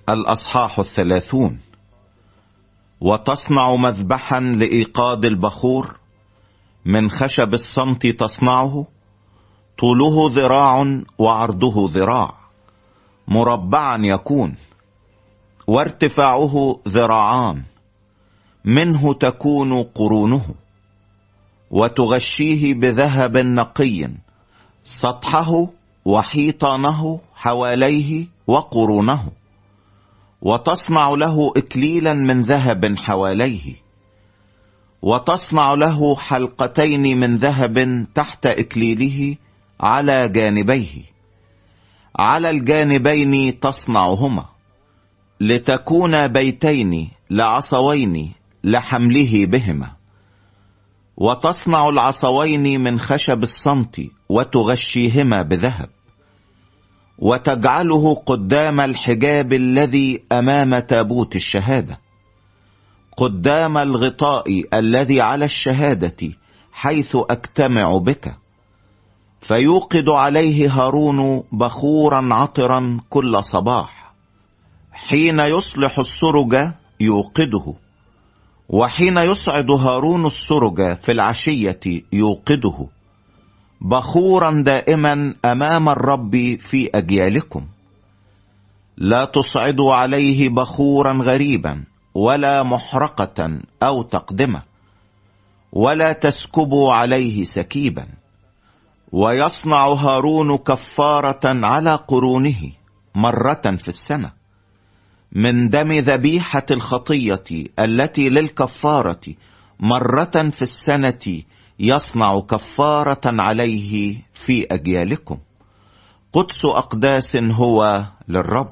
الأصحاح 30. وتصنع مذبحا لإيقاد البخور من خشب الصمت تصنعه، طوله ذراع وعرضه ذراع، مربعا يكون، وارتفاعه ذراعان، منه تكون قرونه، وتغشيه بذهب نقي سطحه وحيطانه حواليه وقرونه، وتصنع له إكليلا من ذهب حواليه، وتصنع له حلقتين من ذهب تحت إكليله على جانبيه، على الجانبين تصنعهما، لتكون بيتين لعصوين لحمله بهما. وتصنع العصوين من خشب الصمت وتغشيهما بذهب، وتجعله قدام الحجاب الذي أمام تابوت الشهادة، قدام الغطاء الذي على الشهادة حيث أجتمع بك. فيوقد عليه هارون بخورا عطرا كل صباح، حين يصلح السرج يوقده، وحين يصعد هارون السرج في العشية يوقده، بخورا دائما أمام الرب في أجيالكم. لا تصعدوا عليه بخورا غريبا ولا محرقة أو تقدمة، ولا تسكبوا عليه سكيبا. ويصنع هارون كفارة على قرونه مرة في السنة، من دم ذبيحة الخطية التي للكفارة مرة في السنة يصنع كفارة عليه في أجيالكم. قدس أقداس هو للرب.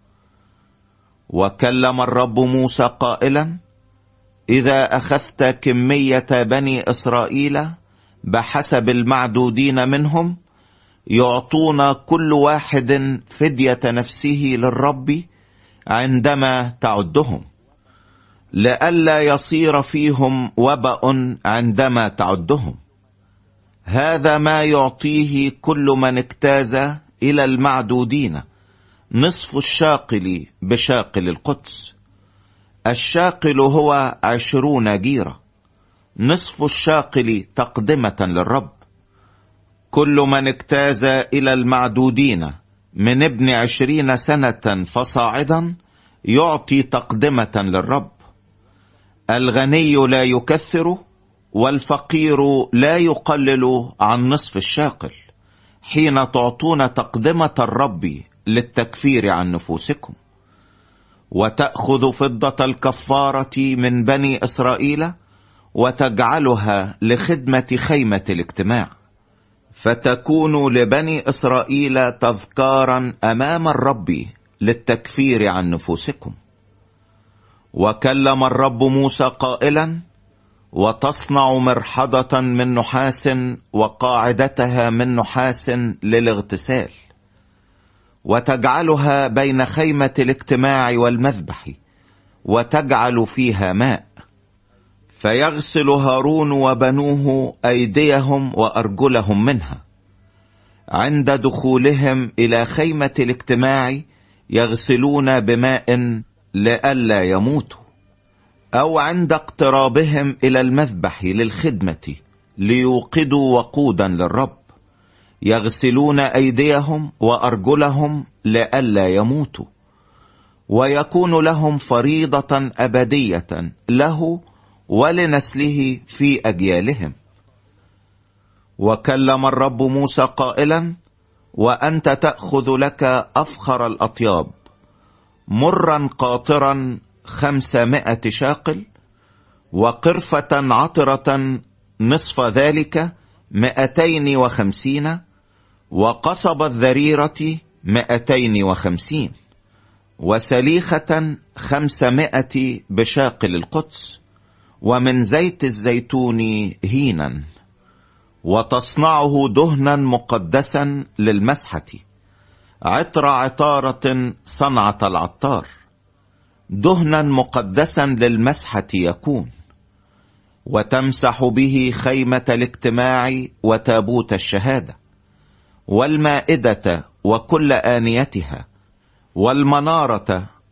وكلم الرب موسى قائلا: إذا أخذت كمية بني إسرائيل بحسب المعدودين منهم، يعطون كل واحد فدية نفسه للرب عندما تعدهم، لئلا يصير فيهم وباء عندما تعدهم. هذا ما يعطيه كل من اجتاز إلى المعدودين، نصف الشاقل بشاقل القدس. الشاقل هو 20 جيرة، نصف الشاقل تقدمة للرب. كل من اجتاز إلى المعدودين من ابن 20 سنة فصاعدا يعطي تقدمة للرب. الغني لا يكثر، والفقير لا يقلل عن نصف الشاقل، حين تعطون تقدمة الرب للتكفير عن نفوسكم. وتأخذ فضة الكفارة من بني إسرائيل وتجعلها لخدمة خيمة الاجتماع، فتكون لبني إسرائيل تذكارا أمام الرب للتكفير عن نفوسكم. وكلم الرب موسى قائلا: وتصنع مرحضة من نحاس وقاعدتها من نحاس للاغتسال، وتجعلها بين خيمة الاجتماع والمذبح، وتجعل فيها ماء. فيغسل هارون وبنوه أيديهم وأرجلهم منها. عند دخولهم إلى خيمة الاجتماع يغسلون بماء لئلا يموتوا، أو عند اقترابهم إلى المذبح للخدمة ليوقدوا وقودا للرب، يغسلون أيديهم وأرجلهم لئلا يموتوا، ويكون لهم فريضة أبدية له ولنسله في أجيالهم. وكلم الرب موسى قائلا: وأنت تأخذ لك أفخر الأطياب، مرا قاطرا 500 شاقل، وقرفة عطرة نصف ذلك 250، وقصب الذريرة 250، وسليخة 500 بشاقل القدس، ومن زيت الزيتون هينا. وتصنعه دهنا مقدسا للمسحة، عطر عطارة صنعة العطار، دهنا مقدسا للمسحة يكون. وتمسح به خيمة الاجتماع وتابوت الشهادة، والمائدة وكل آنيتها، والمنارة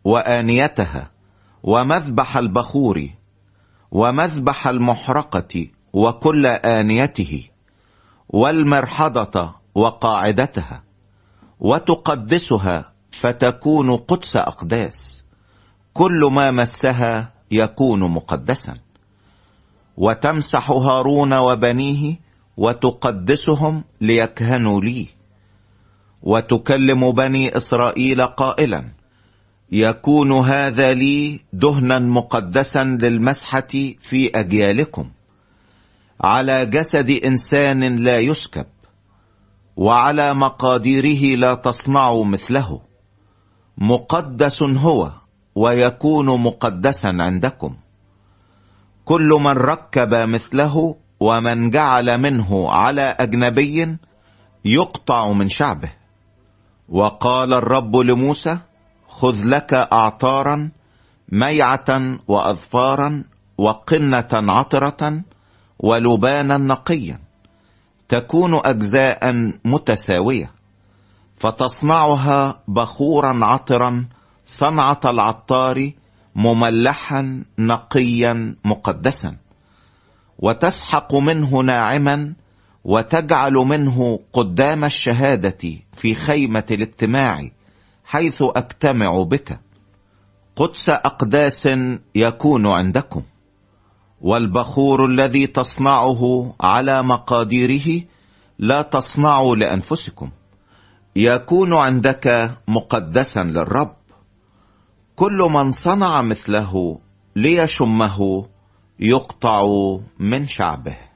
وآنيتها ومذبح البخور ومذبح المحرقة وكل آنيته والمرحضة وقاعدتها، وتقدسها فتكون قدس أقداس. كل ما مسها يكون مقدسا. وتمسح هارون وبنيه وتقدسهم ليكهنوا لي. وتكلم بني إسرائيل قائلا: يكون هذا لي دهنا مقدسا للمسحة في أجيالكم، على جسد إنسان لا يسكب، وعلى مقاديره لا تصنعوا مثله. مقدس هو ويكون مقدسا عندكم. كل من ركب مثله ومن جعل منه على أجنبي يقطع من شعبه. وقال الرب لموسى: خذ لك أعطارا ميعة وأظفارا وقنة عطرة ولبانا نقيا، تكون أجزاء متساوية، فتصنعها بخورا عطرا صنعة العطار، مملحا نقيا مقدسا. وتسحق منه ناعما، وتجعل منه قدام الشهادة في خيمة الاجتماع حيث أجتمع بك. قدس أقداس يكون عندكم. والبخور الذي تصنعه على مقاديره لا تصنعوا لأنفسكم، يكون عندك مقدسا للرب. كل من صنع مثله ليشمه يقطع من شعبه.